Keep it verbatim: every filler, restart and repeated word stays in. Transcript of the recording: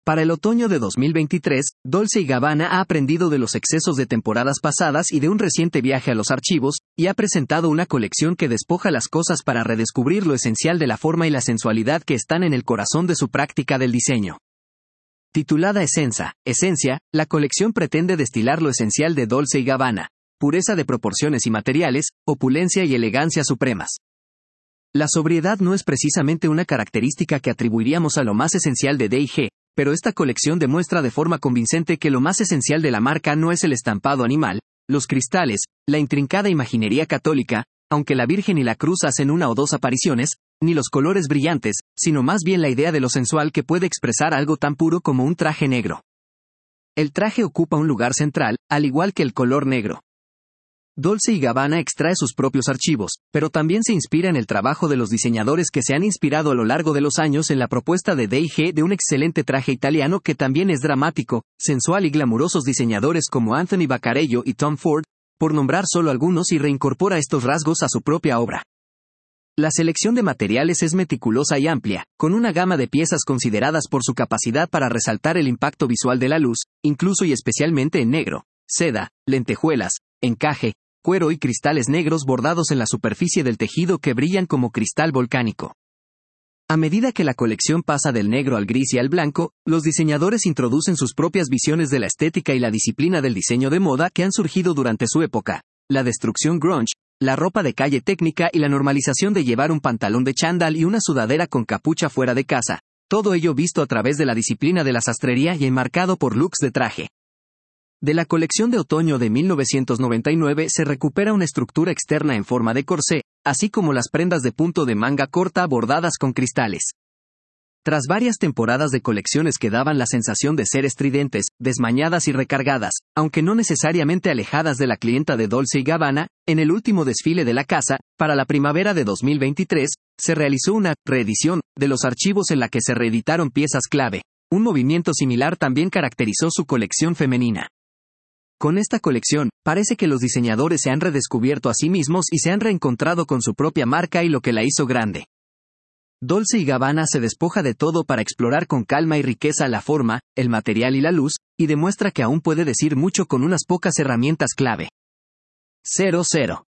Para el otoño de dos mil veintitrés, Dolce y Gabbana ha aprendido de los excesos de temporadas pasadas y de un reciente viaje a los archivos, y ha presentado una colección que despoja las cosas para redescubrir lo esencial de la forma y la sensualidad que están en el corazón de su práctica del diseño. Titulada Essenza, Esencia, la colección pretende destilar lo esencial de Dolce y Gabbana: pureza de proporciones y materiales, opulencia y elegancia supremas. La sobriedad no es precisamente una característica que atribuiríamos a lo más esencial de D y G, pero esta colección demuestra de forma convincente que lo más esencial de la marca no es el estampado animal, los cristales, la intrincada imaginería católica, aunque la Virgen y la Cruz hacen una o dos apariciones, ni los colores brillantes, sino más bien la idea de lo sensual que puede expresar algo tan puro como un traje negro. El traje ocupa un lugar central, al igual que el color negro. Dolce y Gabbana extrae sus propios archivos, pero también se inspira en el trabajo de los diseñadores que se han inspirado a lo largo de los años en la propuesta de D y G de un excelente traje italiano que también es dramático, sensual y glamurosos diseñadores como Anthony Vaccarello y Tom Ford, por nombrar solo algunos, y reincorpora estos rasgos a su propia obra. La selección de materiales es meticulosa y amplia, con una gama de piezas consideradas por su capacidad para resaltar el impacto visual de la luz, incluso y especialmente en negro, seda, lentejuelas, encaje, cuero y cristales negros bordados en la superficie del tejido que brillan como cristal volcánico. A medida que la colección pasa del negro al gris y al blanco, los diseñadores introducen sus propias visiones de la estética y la disciplina del diseño de moda que han surgido durante su época: la destrucción grunge, la ropa de calle técnica y la normalización de llevar un pantalón de chándal y una sudadera con capucha fuera de casa, todo ello visto a través de la disciplina de la sastrería y enmarcado por looks de traje. De la colección de otoño de mil novecientos noventa y nueve se recupera una estructura externa en forma de corsé, así como las prendas de punto de manga corta bordadas con cristales. Tras varias temporadas de colecciones que daban la sensación de ser estridentes, desmañadas y recargadas, aunque no necesariamente alejadas de la clienta de Dolce y Gabbana, en el último desfile de la casa, para la primavera de dos mil veintitrés, se realizó una reedición de los archivos en la que se reeditaron piezas clave. Un movimiento similar también caracterizó su colección femenina. Con esta colección, parece que los diseñadores se han redescubierto a sí mismos y se han reencontrado con su propia marca y lo que la hizo grande. Dolce y Gabbana se despoja de todo para explorar con calma y riqueza la forma, el material y la luz, y demuestra que aún puede decir mucho con unas pocas herramientas clave. cero cero